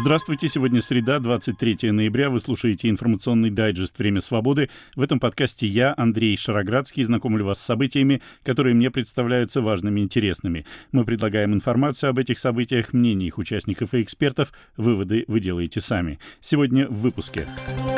Здравствуйте, сегодня среда, 23 ноября. Вы слушаете информационный дайджест «Время свободы». В этом подкасте я, Андрей Шароградский, знакомлю вас с событиями, которые мне представляются важными и интересными. Мы предлагаем информацию об этих событиях, мнения их участников и экспертов. Выводы вы делаете сами. Сегодня в выпуске.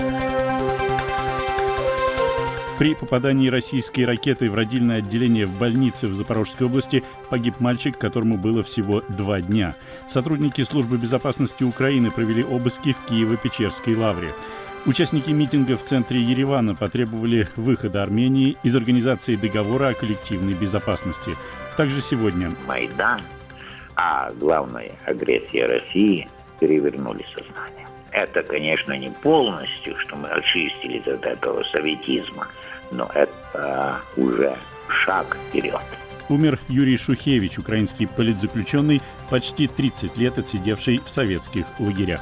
При попадании российской ракеты в родильное отделение в больнице в Запорожской области погиб мальчик, которому было всего 2 дня. Сотрудники Службы безопасности Украины провели обыски в Киево-Печерской лавре. Участники митинга в центре Еревана потребовали выхода Армении из организации договора о коллективной безопасности. Также сегодня Майдан, а главное агрессия России, перевернули сознание. Это, конечно, не полностью, что мы очистились от этого советизма, но это уже шаг вперед. Умер Юрий Шухевич, украинский политзаключенный, почти 30 лет отсидевший в советских лагерях.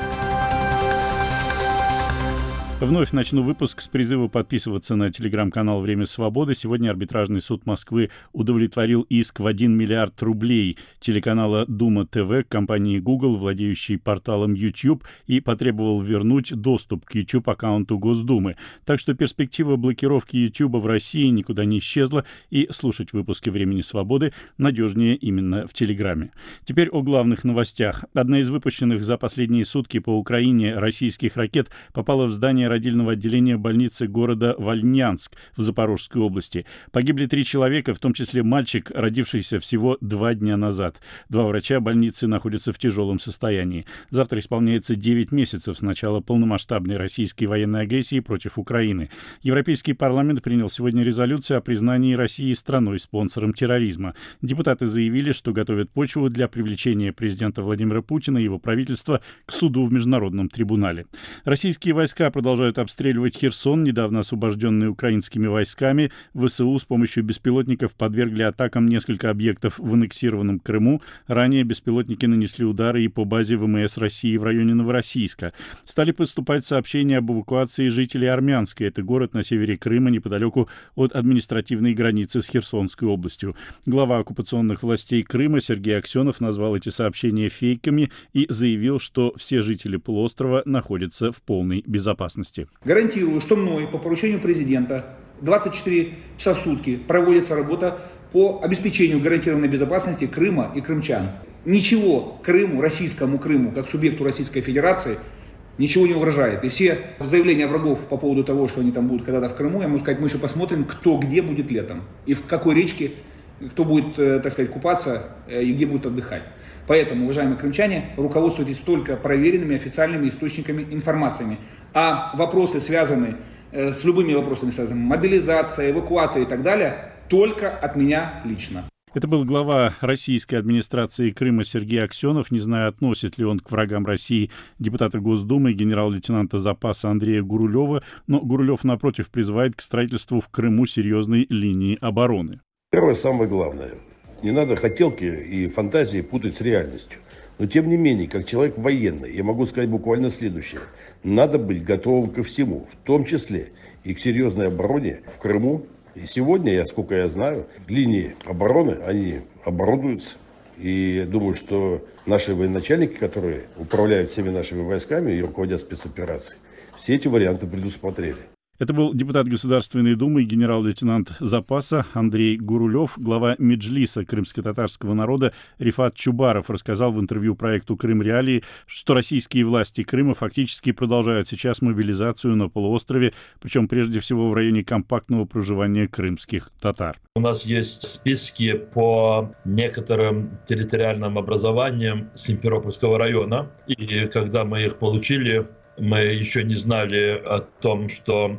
Вновь начну выпуск с призыва подписываться на телеграм-канал «Время свободы». Сегодня арбитражный суд Москвы удовлетворил иск в 1 миллиард рублей телеканала Дума ТВ компании Google, владеющей порталом YouTube, и потребовал вернуть доступ к YouTube-аккаунту Госдумы. Так что перспектива блокировки YouTube в России никуда не исчезла, и слушать выпуски «Времени свободы» надежнее именно в Телеграме. Теперь о главных новостях. Одна из выпущенных за последние сутки по Украине российских ракет попала в здание родильного отделения больницы города Вольнянск в Запорожской области. Погибли 3 человека, в том числе мальчик, родившийся всего 2 дня назад. 2 врача больницы находятся в тяжелом состоянии. Завтра исполняется 9 месяцев с начала полномасштабной российской военной агрессии против Украины. Европейский парламент принял сегодня резолюцию о признании России страной-спонсором терроризма. Депутаты заявили, что готовят почву для привлечения президента Владимира Путина и его правительства к суду в Международном трибунале. Российские войска продолжают обстреливать Херсон, недавно освобожденный украинскими войсками. ВСУ с помощью беспилотников подвергли атакам несколько объектов в аннексированном Крыму. Ранее беспилотники нанесли удары и по базе ВМС России в районе Новороссийска. Стали поступать сообщения об эвакуации жителей Армянска. Это город на севере Крыма, неподалеку от административной границы с Херсонской областью. Глава оккупационных властей Крыма Сергей Аксенов назвал эти сообщения фейками и заявил, что все жители полуострова находятся в полной безопасности. Гарантирую, что мной по поручению президента 24 часа в сутки проводится работа по обеспечению гарантированной безопасности Крыма и крымчан. Ничего Крыму, российскому Крыму, как субъекту Российской Федерации, ничего не угрожает. И все заявления врагов по поводу того, что они там будут когда-то в Крыму, я могу сказать, мы еще посмотрим, кто где будет летом. И в какой речке, кто будет, так сказать, купаться и где будет отдыхать. Поэтому, уважаемые крымчане, руководствуйтесь только проверенными официальными источниками информациями. А вопросы, связанные с любыми вопросами, связанными с мобилизацией, эвакуацией и так далее, только от меня лично. Это был глава российской администрации Крыма Сергей Аксенов. Не знаю, относит ли он к врагам России депутата Госдумы и генерал-лейтенанта запаса Андрея Гурулева, но Гурулев, напротив, призывает к строительству в Крыму серьезной линии обороны. Первое, самое главное. Не надо хотелки и фантазии путать с реальностью. Но тем не менее, как человек военный, я могу сказать буквально следующее. Надо быть готовым ко всему, в том числе и к серьезной обороне в Крыму. И сегодня, сколько я знаю, линии обороны, они оборудуются. И думаю, что наши военачальники, которые управляют всеми нашими войсками и руководят спецоперацией, все эти варианты предусмотрели. Это был депутат Государственной Думы и генерал-лейтенант запаса Андрей Гурулев. Глава Меджлиса крымско-татарского народа Рифат Чубаров рассказал в интервью проекту «Крым Реалии», что российские власти Крыма фактически продолжают сейчас мобилизацию на полуострове, причем прежде всего в районе компактного проживания крымских татар. У нас есть списки по некоторым территориальным образованиям Симферопольского района, и когда мы их получили, мы еще не знали о том, что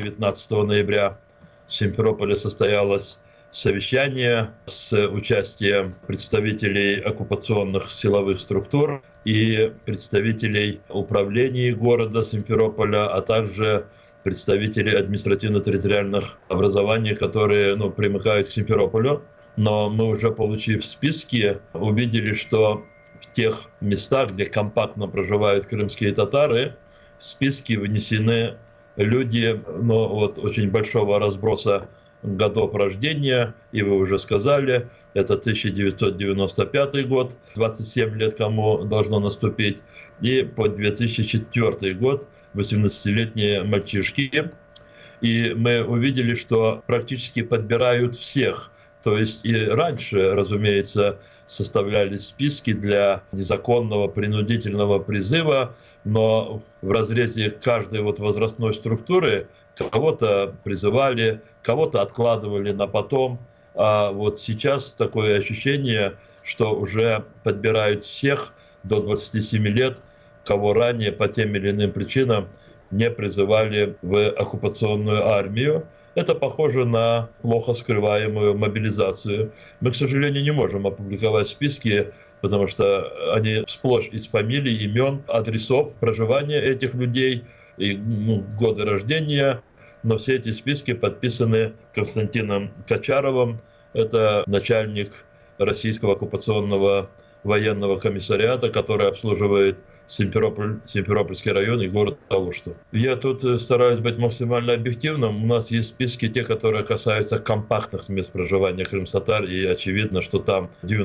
19 ноября в Симферополе состоялось совещание с участием представителей оккупационных силовых структур и представителей управлений города Симферополя, а также представителей административно-территориальных образований, которые примыкают к Симферополю. Но мы уже, получив списки, увидели, что в тех местах, где компактно проживают крымские татары, в списки внесены люди очень большого разброса годов рождения, и вы уже сказали, это 1995 год, 27 лет кому должно наступить, и по 2004 год 18-летние мальчишки. И мы увидели, что практически подбирают всех. То есть и раньше, разумеется, составлялись списки для незаконного принудительного призыва, но в разрезе каждой возрастной структуры кого-то призывали, кого-то откладывали на потом. А сейчас такое ощущение, что уже подбирают всех до 27 лет, кого ранее по тем или иным причинам не призывали в оккупационную армию. Это похоже на плохо скрываемую мобилизацию. Мы, к сожалению, не можем опубликовать списки, потому что они сплошь из фамилий, имен, адресов проживания этих людей и годы рождения. Но все эти списки подписаны Константином Качаровым. Это начальник российского оккупационного военного комиссариата, который обслуживает Симферопольский район и город Алушта. Я тут стараюсь быть максимально объективным. У нас есть списки, те, которые касаются компактных мест проживания крымс-татар, и очевидно, что там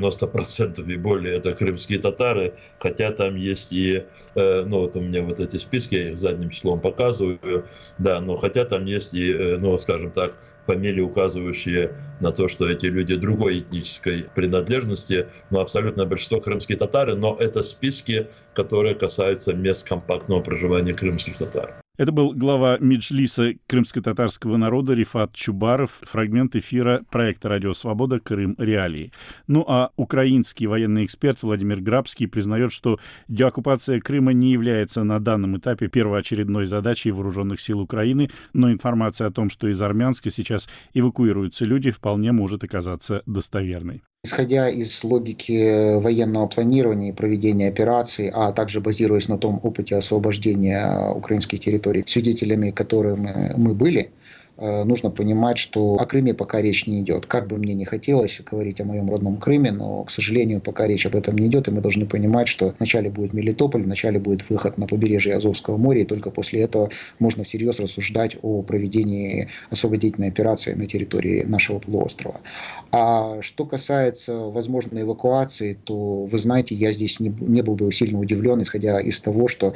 90% и более это крымские татары, хотя там есть и, у меня эти списки, я их задним числом показываю, да, но хотя там есть и, скажем так, фамилии, указывающие на то, что эти люди другой этнической принадлежности, но абсолютно большинство крымские татары, но это списки, которые касаются мест компактного проживания крымских татар. Это был глава Меджлиса крымско-татарского народа Рифат Чубаров. Фрагмент эфира проекта «Радио Свобода. Крым. Реалии». А украинский военный эксперт Владимир Грабский признает, что деоккупация Крыма не является на данном этапе первоочередной задачей вооруженных сил Украины, но информация о том, что из Армянска сейчас эвакуируются люди, вполне может оказаться достоверной. Исходя из логики военного планирования и проведения операций, а также базируясь на том опыте освобождения украинских территорий, свидетелями которых мы были, нужно понимать, что о Крыме пока речь не идет. Как бы мне не хотелось говорить о моем родном Крыме, но, к сожалению, пока речь об этом не идет, и мы должны понимать, что вначале будет Мелитополь, вначале будет выход на побережье Азовского моря, и только после этого можно всерьез рассуждать о проведении освободительной операции на территории нашего полуострова. А что касается возможной эвакуации, то, вы знаете, я здесь не был бы сильно удивлен, исходя из того, что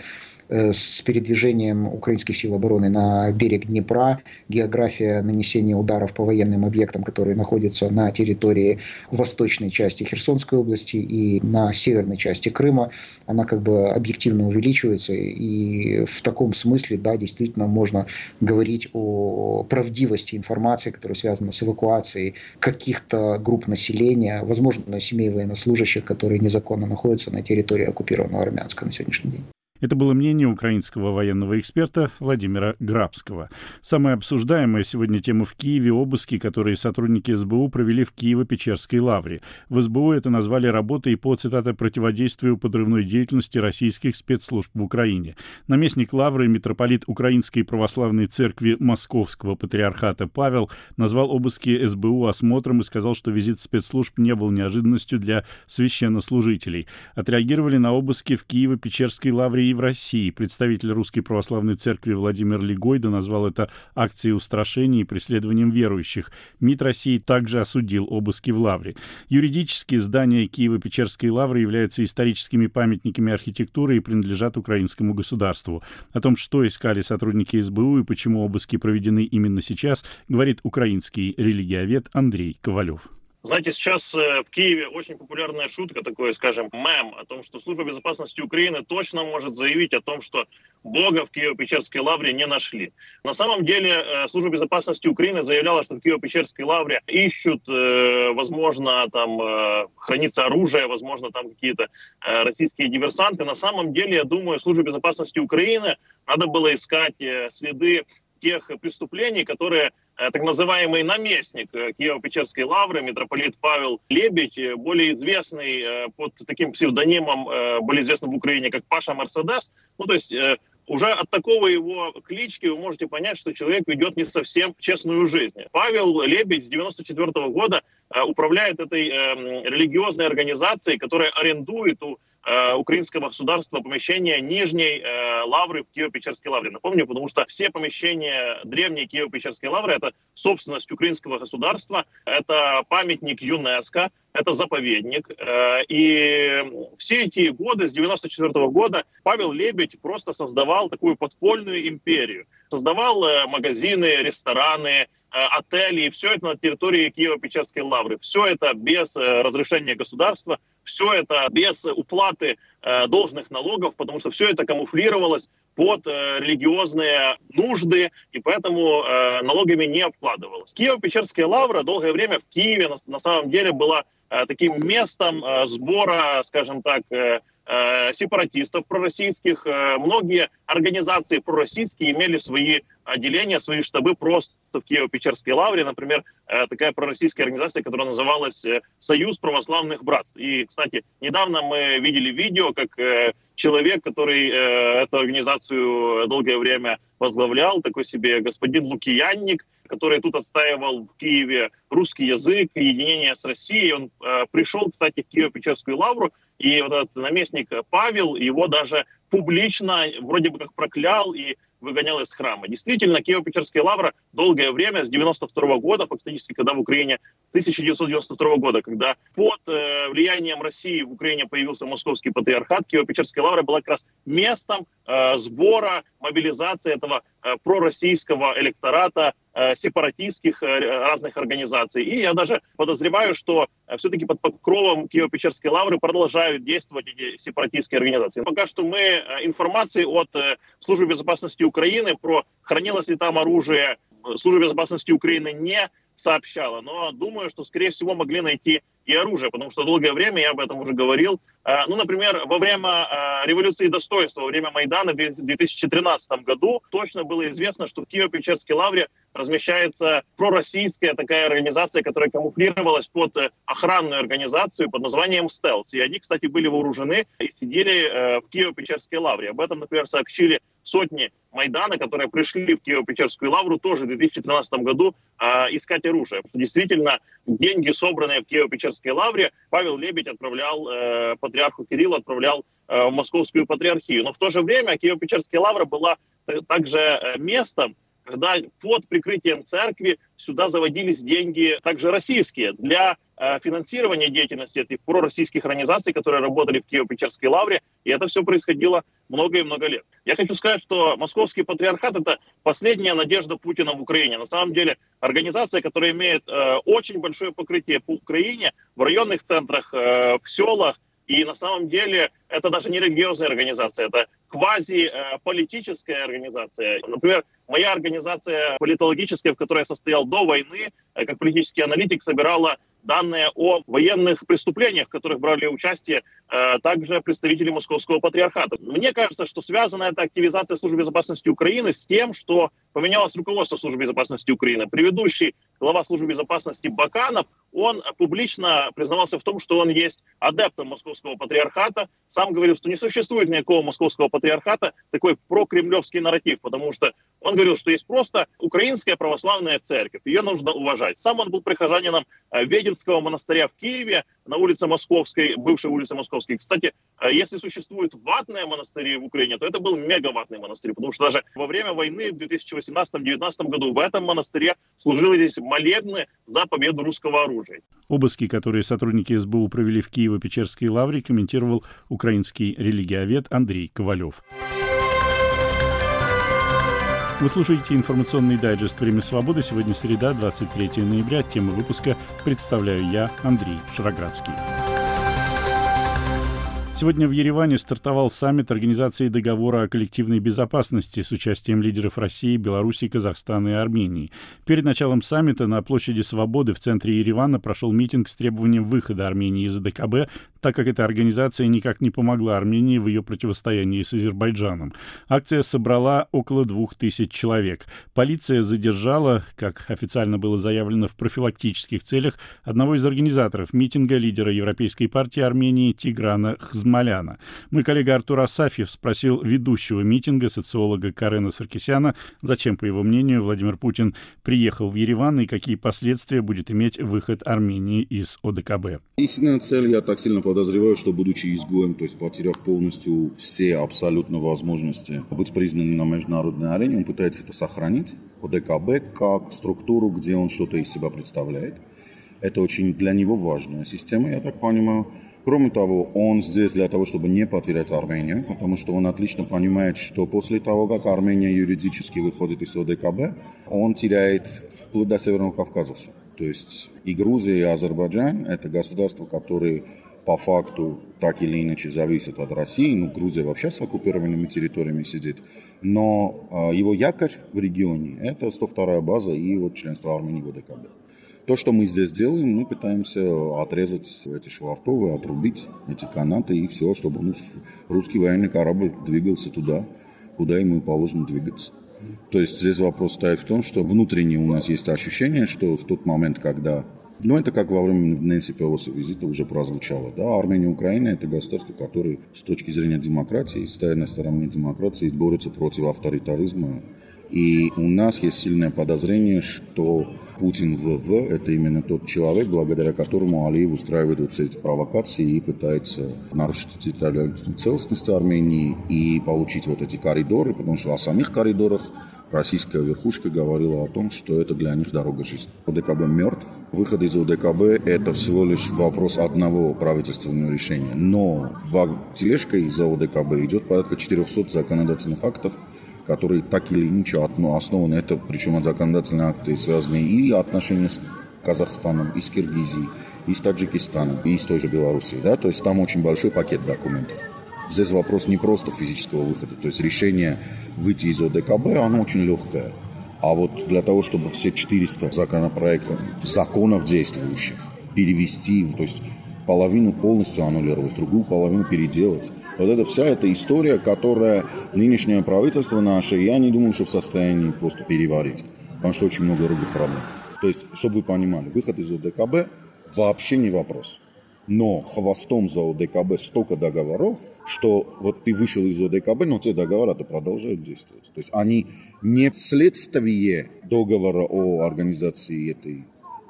с передвижением украинских сил обороны на берег Днепра география нанесения ударов по военным объектам, которые находятся на территории восточной части Херсонской области и на северной части Крыма, она объективно увеличивается. И в таком смысле, да, действительно можно говорить о правдивости информации, которая связана с эвакуацией каких-то групп населения, возможно, семей военнослужащих, которые незаконно находятся на территории оккупированного Армянска на сегодняшний день. Это было мнение украинского военного эксперта Владимира Грабского. Самая обсуждаемая сегодня тема в Киеве — обыски, которые сотрудники СБУ провели в Киево-Печерской лавре. В СБУ это назвали работой по, цитата, «противодействию подрывной деятельности российских спецслужб в Украине». Наместник лавры, митрополит Украинской православной церкви Московского патриархата Павел назвал обыски СБУ осмотром и сказал, что визит спецслужб не был неожиданностью для священнослужителей. Отреагировали на обыски в Киево-Печерской лавре и в России. Представитель Русской Православной Церкви Владимир Легойда назвал это акцией устрашения и преследованием верующих. МИД России также осудил обыски в лавре. Юридически здания Киево-Печерской лавры являются историческими памятниками архитектуры и принадлежат украинскому государству. О том, что искали сотрудники СБУ и почему обыски проведены именно сейчас, говорит украинский религиовед Андрей Ковалев. Знаете, сейчас в Киеве очень популярная шутка, такой, скажем, мем о том, что Служба безопасности Украины точно может заявить о том, что Бога в Киево-Печерской лавре не нашли. На самом деле Служба безопасности Украины заявляла, что в Киево-Печерской лавре ищут, возможно, там хранится оружие, возможно, там какие-то российские диверсанты. На самом деле, я думаю, Службе безопасности Украины надо было искать следы тех преступлений, которые так называемый наместник Киево-Печерской лавры, митрополит Павел Лебедь, более известный под таким псевдонимом, более известным в Украине как Паша Мерседес. Уже от такого его клички вы можете понять, что человек ведет не совсем честную жизнь. Павел Лебедь с 1994 года управляет этой религиозной организацией, которая арендует у украинского государства помещения Нижней лавры в Киево-Печерской лавре. Напомню, потому что все помещения древней Киево-Печерской лавры — это собственность украинского государства, это памятник ЮНЕСКО, это заповедник. И все эти годы, с 1994 года, Павел Лебедь просто создавал такую подпольную империю. Создавал магазины, рестораны, отели, и все это на территории Киево-Печерской лавры. Все это без разрешения государства, все это без уплаты должных налогов, потому что все это камуфлировалось под религиозные нужды, и поэтому налогами не обкладывалось. Киево-Печерская лавра долгое время в Киеве на самом деле была таким местом сбора, скажем так, сепаратистов пророссийских. Многие организации пророссийские имели свои отделения, свои штабы просто в Киево-Печерской лавре. Например, такая пророссийская организация, которая называлась «Союз православных братств». И, кстати, недавно мы видели видео, как человек, который эту организацию долгое время возглавлял, такой себе господин Лукиянник, который тут отстаивал в Киеве русский язык, единение с Россией. Он пришел, кстати, в Киево-Печерскую лавру, и вот этот наместник Павел его даже публично вроде бы как проклял и выгонял из храма. Действительно, Киево-Печерская лавра долгое время, с 92 года, фактически, когда в Украине, 1992 года, когда под влиянием России в Украине появился московский патриархат, Киево-Печерская лавра была как раз местом сбора, мобилизации этого пророссийского электората, сепаратистских разных организаций. И я даже подозреваю, что все-таки под покровом Киево-Печерской лавры продолжают действовать эти сепаратистские организации. Пока что мы информации от Службы безопасности Украины про хранилось ли там оружие, Служба безопасности Украины не сообщала, но думаю, что, скорее всего, могли найти и оружие, потому что долгое время, я об этом уже говорил, например, во время революции достоинства, во время Майдана в 2013 году точно было известно, что в Киево-Печерской лавре размещается пророссийская такая организация, которая камуфлировалась под охранную организацию под названием «Стелс». И они, кстати, были вооружены и сидели в Киево-Печерской лавре. Об этом, например, сообщили сотни Майдана, которые пришли в Киево-Печерскую лавру тоже в 2013 году искать оружие. Действительно, деньги, собранные в Киево-Печерской лавре, Павел Лебедь отправлял патриарху Кириллу, отправлял в Московскую патриархию. Но в то же время Киево-Печерская лавра была также местом, когда под прикрытием церкви сюда заводились деньги также российские для финансирования деятельности этих пророссийских организаций, которые работали в Киево-Печерской лавре, и это все происходило много и много лет. Я хочу сказать, что Московский патриархат — это последняя надежда Путина в Украине. На самом деле организация, которая имеет очень большое покрытие по Украине, в районных центрах, в селах, и на самом деле это даже не религиозная организация, это квазиполитическая организация. Например, моя организация политологическая, в которой я состоял до войны, как политический аналитик, собирала данные о военных преступлениях, в которых брали участие также представители Московского патриархата. Мне кажется, что связана эта активизация Службы безопасности Украины с тем, что поменялось руководство Службы безопасности Украины. Предыдущий глава Службы безопасности Баканов, он публично признавался в том, что он есть адептом Московского патриархата. Сам говорил, что не существует никакого Московского патриархата, такой прокремлевский нарратив, потому что он говорил, что есть просто Украинская православная церковь, ее нужно уважать. Сам он был прихожанином Веденского монастыря в Киеве, на улице Московской, бывшей улице Московской. Кстати, если существуют ватные монастыри в Украине, то это был мегаватный монастырь, потому что даже во время войны в 2018-2019 году в этом монастыре служились молебны за победу русского оружия. Обыски, которые сотрудники СБУ провели в Киево-Печерской лавре, комментировал украинский религиовед Андрей Ковалев. Вы слушаете информационный дайджест «Время свободы». Сегодня среда, 23 ноября. Тему выпуска представляю я, Андрей Шароградский. Сегодня в Ереване стартовал саммит Организации договора о коллективной безопасности с участием лидеров России, Беларуси, Казахстана и Армении. Перед началом саммита на площади Свободы в центре Еревана прошел митинг с требованием выхода Армении из ОДКБ, так как эта организация никак не помогла Армении в ее противостоянии с Азербайджаном. Акция собрала около 2000 человек. Полиция задержала, как официально было заявлено, в профилактических целях одного из организаторов митинга, лидера Европейской партии Армении Тиграна Хзмаляна. Мой коллега Артур Асафьев спросил ведущего митинга, социолога Карена Саркисяна, зачем, по его мнению, Владимир Путин приехал в Ереван и какие последствия будет иметь выход Армении из ОДКБ. Истинная цель, я так сильно подозреваю, что, будучи изгоем, то есть потеряв полностью все абсолютно возможности быть признанным на международной арене, он пытается это сохранить, ОДКБ, как структуру, где он что-то из себя представляет. Это очень для него важная система, я так понимаю. Кроме того, он здесь для того, чтобы не потерять Армению, потому что он отлично понимает, что после того, как Армения юридически выходит из ОДКБ, он теряет вплоть до Северного Кавказа все. То есть и Грузия, и Азербайджан – это государства, которые по факту так или иначе зависят от России. Ну, Грузия вообще с оккупированными территориями сидит. Но его якорь в регионе – это 102-я база и вот членство Армении в ОДКБ. То, что мы здесь делаем, мы пытаемся отрезать эти швартовы, отрубить эти канаты и все, чтобы русский военный корабль двигался туда, куда ему и положено двигаться. То есть здесь вопрос стоит в том, что внутренне у нас есть ощущение, что в тот момент, когда... Ну, это как во время Нэнси Пелоси визита уже прозвучало. Да, Армения и Украина – это государства, которые с точки зрения демократии, стоят на стороне демократии, борются против авторитаризма. И у нас есть сильное подозрение, что Путин ВВ – это именно тот человек, благодаря которому Алиев устраивает вот все эти провокации и пытается нарушить территориальную целостность Армении и получить вот эти коридоры, потому что о самих коридорах российская верхушка говорила о том, что это для них дорога жизни. ОДКБ мертв. Выход из ОДКБ – это всего лишь вопрос одного правительственного решения. Но в тележкой за ОДКБ идет порядка 400 законодательных актов, которые так или иначе основаны. Это причем законодательные акты, связанные и отношения с Казахстаном, и с Киргизией, и с Таджикистаном, и с той же Белоруссией. Да? То есть там очень большой пакет документов. Здесь вопрос не просто физического выхода. То есть решение выйти из ОДКБ, оно очень легкое. А вот для того, чтобы все 400 законов действующих перевести, то есть половину полностью аннулировать, другую половину переделать. Вот это вся эта история, которая нынешнее правительство наше, я не думаю, что в состоянии просто переварить. Потому что очень много других проблем. То есть, чтобы вы понимали, выход из ОДКБ вообще не вопрос. Но хвостом за ОДКБ столько договоров, что вот ты вышел из ОДКБ, но те договора-то продолжают действовать. То есть они не следствие договора о организации этой,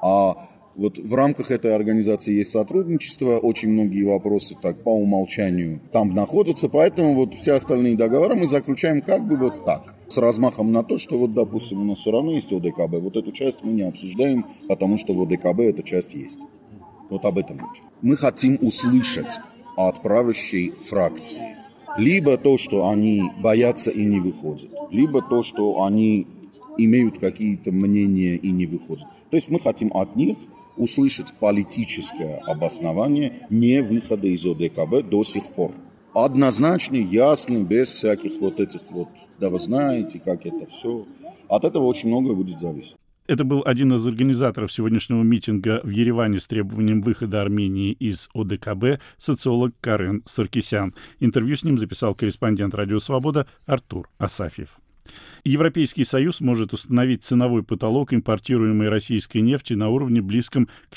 а вот в рамках этой организации есть сотрудничество, очень многие вопросы так по умолчанию там находятся, поэтому вот все остальные договоры мы заключаем как бы вот так, с размахом на то, что вот, допустим, у нас все равно есть ОДКБ, вот эту часть мы не обсуждаем, потому что в ОДКБ эта часть есть. Вот об этом речь. Мы хотим услышать от правящей фракции либо то, что они боятся и не выходят, либо то, что они имеют какие-то мнения и не выходят. То есть мы хотим от них услышать политическое обоснование не выхода из ОДКБ до сих пор. Однозначно, ясно, без всяких вот этих вот, да вы знаете, как это все. От этого очень многое будет зависеть. Это был один из организаторов сегодняшнего митинга в Ереване с требованием выхода Армении из ОДКБ, социолог Карен Саркисян. Интервью с ним записал корреспондент «Радио Свобода» Артур Асафьев. Европейский Союз может установить ценовой потолок импортируемой российской нефти на уровне близком к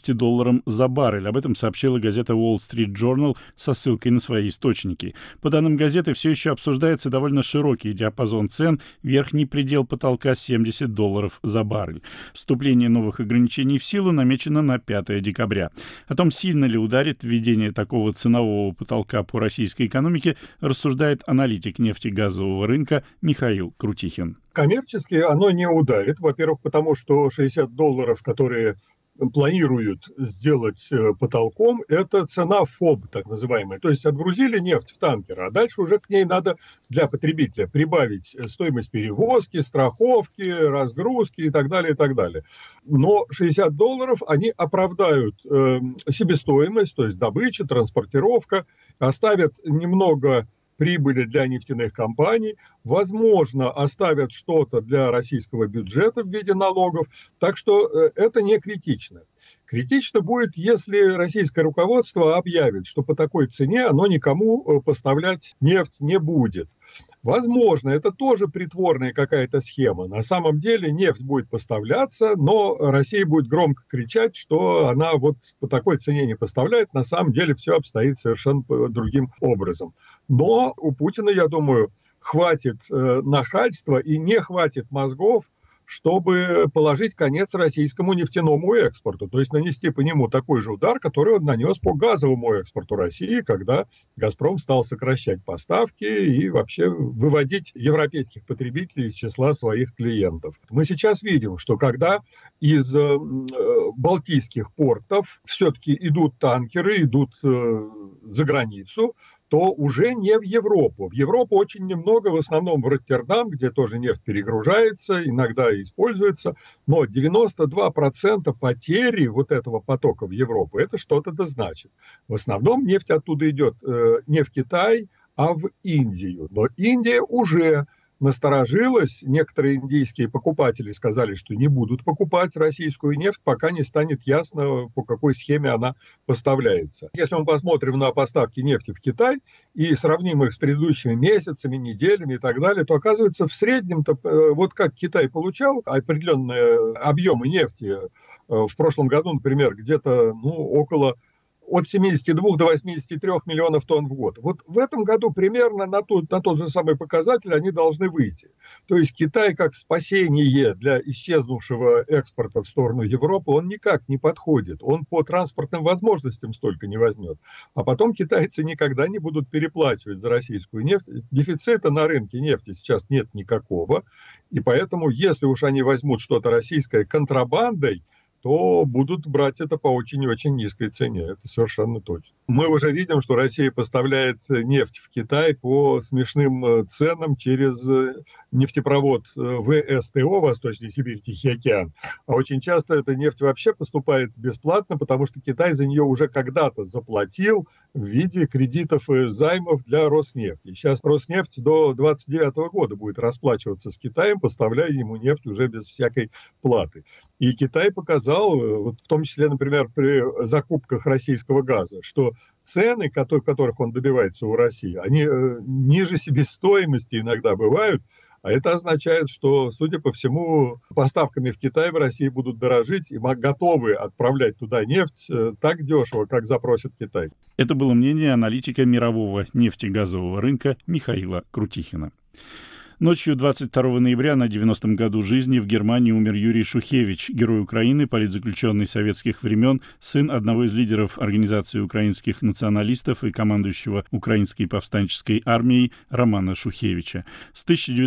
$60 за баррель. Об этом сообщила газета Wall Street Journal со ссылкой на свои источники. По данным газеты, все еще обсуждается довольно широкий диапазон цен, верхний предел потолка $70 за баррель. Вступление новых ограничений в силу намечено на 5 декабря. О том, сильно ли ударит введение такого ценового потолка по российской экономике, рассуждает аналитик нефтегазового рынка Михаил Крутихин. Коммерчески оно не ударит. Во-первых, потому что $60, которые планируют сделать потолком, это цена ФОБ, так называемая. То есть отгрузили нефть в танкер, а дальше уже к ней надо для потребителя прибавить стоимость перевозки, страховки, разгрузки и так далее, и так далее. Но $60, они оправдают себестоимость, то есть добыча, транспортировка, оставят немного прибыли для нефтяных компаний, возможно, оставят что-то для российского бюджета в виде налогов, так что это не критично. Критично будет, если российское руководство объявит, что по такой цене оно никому поставлять нефть не будет. Возможно, это тоже притворная какая-то схема. На самом деле нефть будет поставляться, но Россия будет громко кричать, что она вот по такой цене не поставляет. На самом деле все обстоит совершенно другим образом. Но у Путина, я думаю, хватит нахальства и не хватит мозгов, чтобы положить конец российскому нефтяному экспорту, то есть нанести по нему такой же удар, который он нанес по газовому экспорту России, когда «Газпром» стал сокращать поставки и вообще выводить европейских потребителей из числа своих клиентов. Мы сейчас видим, что когда из балтийских портов все-таки идут танкеры, идут за границу, то уже не в Европу. В Европу очень немного, в основном в Роттердам, где тоже нефть перегружается, иногда используется, но 92% потери вот этого потока в Европу, это что-то да значит. В основном нефть оттуда идет не в Китай, а в Индию. Но Индия уже насторожилась, некоторые индийские покупатели сказали, что не будут покупать российскую нефть, пока не станет ясно, по какой схеме она поставляется. Если мы посмотрим на поставки нефти в Китай и сравним их с предыдущими месяцами, неделями и так далее, то оказывается в среднем-то, вот как Китай получал определенные объемы нефти в прошлом году, например, где-то около от 72 до 83 миллионов тонн в год. Вот в этом году примерно на тот же самый показатель они должны выйти. То есть Китай как спасение для исчезнувшего экспорта в сторону Европы, он никак не подходит. Он по транспортным возможностям столько не возьмет. А потом китайцы никогда не будут переплачивать за российскую нефть. Дефицита на рынке нефти сейчас нет никакого. И поэтому, если уж они возьмут что-то российское контрабандой, то будут брать это по очень и очень низкой цене. Это совершенно точно. Мы уже видим, что Россия поставляет нефть в Китай по смешным ценам через нефтепровод ВСТО, Восточный Сибирь, Тихий океан. А очень часто эта нефть вообще поступает бесплатно, потому что Китай за нее уже когда-то заплатил в виде кредитов и займов для Роснефти. Сейчас Роснефть до 2029 года будет расплачиваться с Китаем, поставляя ему нефть уже без всякой платы. И Китай показал, в том числе, например, при закупках российского газа, что цены, которых он добивается у России, они ниже себестоимости иногда бывают, а это означает, что, судя по всему, поставками в Китай в России будут дорожить и готовы отправлять туда нефть так дешево, как запросит Китай. Это было мнение аналитика мирового нефтегазового рынка Михаила Крутихина. Ночью 22 ноября на 90-м году жизни в Германии умер Юрий Шухевич, герой Украины, политзаключенный советских времен, сын одного из лидеров Организации украинских националистов и командующего Украинской повстанческой армией Романа Шухевича. С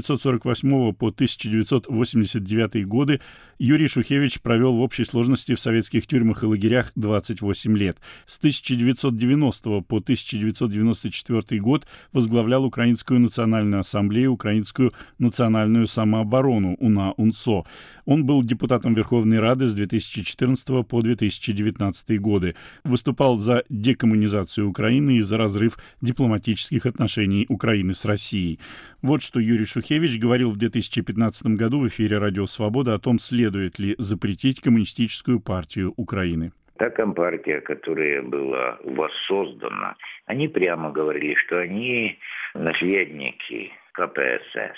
1948 по 1989 годы Юрий Шухевич провел в общей сложности в советских тюрьмах и лагерях 28 лет. С 1990 по 1994 год возглавлял Украинскую национальную ассамблею, Украинскую национальную самооборону УНА-УНСО. Он был депутатом Верховной Рады с 2014 по 2019 годы. Выступал за декоммунизацию Украины и за разрыв дипломатических отношений Украины с Россией. Вот что Юрий Шухевич говорил в 2015 году в эфире «Радио Свобода» о том, следует ли запретить Коммунистическую партию Украины. Та компартия, которая была воссоздана, они прямо говорили, что они наследники КПСС,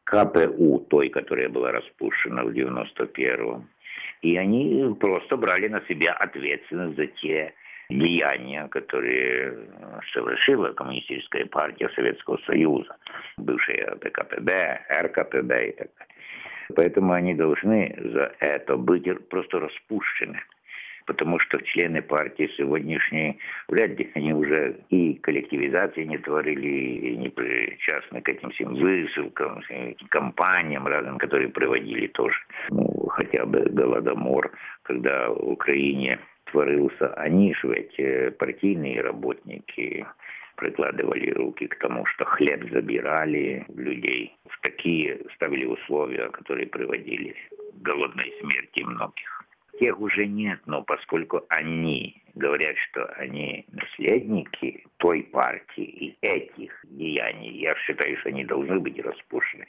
КПУ, той, которая была распущена в 91-м. И они просто брали на себя ответственность за те деяния, которые совершила Коммунистическая партия Советского Союза, бывшая БКПБ, РКПБ и так далее. Поэтому они должны за это быть просто распущены. Потому что члены партии сегодняшние, вряд ли они уже и коллективизации не творили, и не причастны к этим всем высылкам, кампаниям разным, которые проводили тоже. Хотя бы Голодомор, когда в Украине творился, они же ведь партийные работники прикладывали руки к тому, что хлеб забирали людей. В такие ставили условия, которые приводили к голодной смерти многих. Тех уже нет, но поскольку они говорят, что они наследники той партии и этих деяний, я считаю, что они должны быть распущены.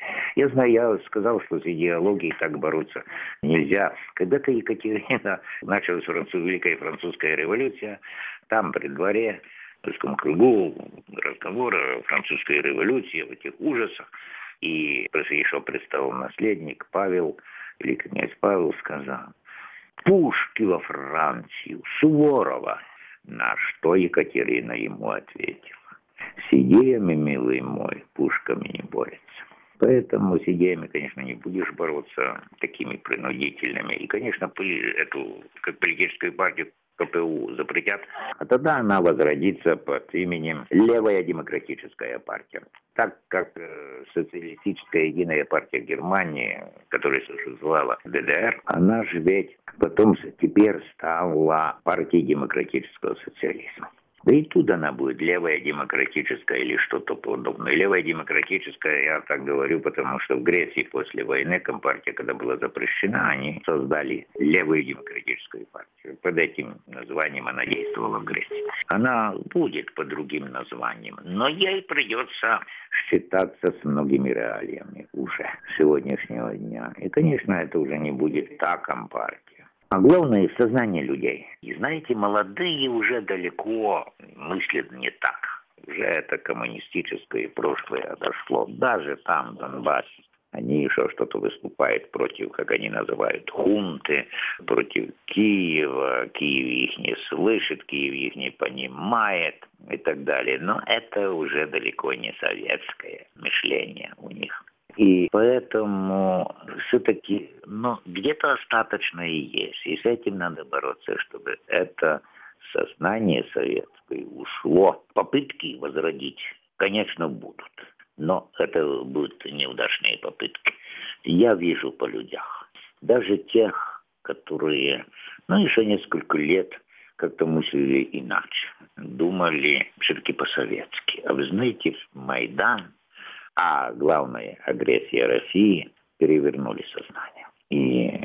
Я сказал, что с идеологией так бороться нельзя. Когда-то Екатерина началась Великая Французская революция, там при дворе, в русском кругу, разговоры о французской революции, в этих ужасах, и еще представил наследник Павел, или князь Павел сказал: «Пушки во Францию, Суворова!» На что Екатерина ему ответила: «С идеями, милый мой, пушками не борются». Поэтому с идеями, конечно, не будешь бороться такими принудительными. И, конечно, эту, как политическую партию КПУ запретят, а тогда она возродится под именем Левая демократическая партия. Так как социалистическая единая партия Германии, которая существовала в ДДР, она же ведь потом теперь стала партией демократического социализма. Да и тут она будет левая демократическая или что-то подобное. Левая демократическая, я так говорю, потому что в Греции после войны Компартия, когда была запрещена, они создали левую демократическую партию. Под этим названием она действовала в Греции. Она будет под другим названием, но ей придется считаться с многими реалиями уже сегодняшнего дня. И, конечно, это уже не будет та Компартия. А главное – сознание людей. И знаете, молодые уже далеко мыслят не так. Уже это коммунистическое прошлое отошло. Даже там, в Донбассе, они еще что-то выступают против, как они называют, хунты, против Киева. Киев их не слышит, Киев их не понимает и так далее. Но это уже далеко не советское мышление у них. И поэтому все-таки, где-то остаточно и есть. И с этим надо бороться, чтобы это сознание советское ушло. Попытки возродить, конечно, будут. Но это будут неудачные попытки. Я вижу по людях. Даже тех, которые, еще несколько лет как-то мыслили иначе. Думали все-таки по-советски. А вы знаете, Майдан, а главное, агрессия России, перевернули сознание. И,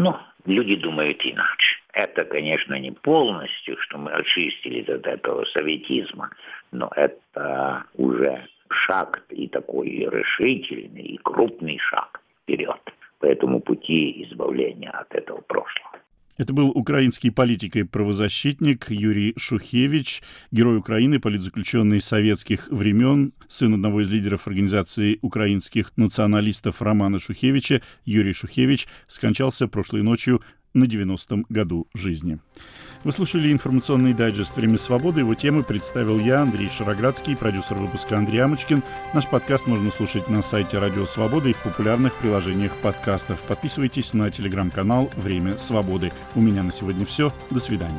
люди думают иначе. Это, конечно, не полностью, что мы очистились от этого советизма, но это уже шаг и такой решительный, и крупный шаг вперед по этому пути избавления от этого прошлого. Это был украинский политик и правозащитник Юрий Шухевич, герой Украины, политзаключенный советских времен, сын одного из лидеров организации украинских националистов Романа Шухевича. Юрий Шухевич скончался прошлой ночью на 90-м году жизни. Вы слушали информационный дайджест «Время свободы». Его темы представил я, Андрей Шароградский, продюсер выпуска Андрей Амочкин. Наш подкаст можно слушать на сайте Радио Свобода и в популярных приложениях подкастов. Подписывайтесь на телеграм-канал «Время свободы». У меня на сегодня все. До свидания.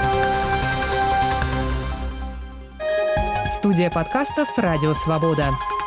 Студия подкастов «Радио Свобода».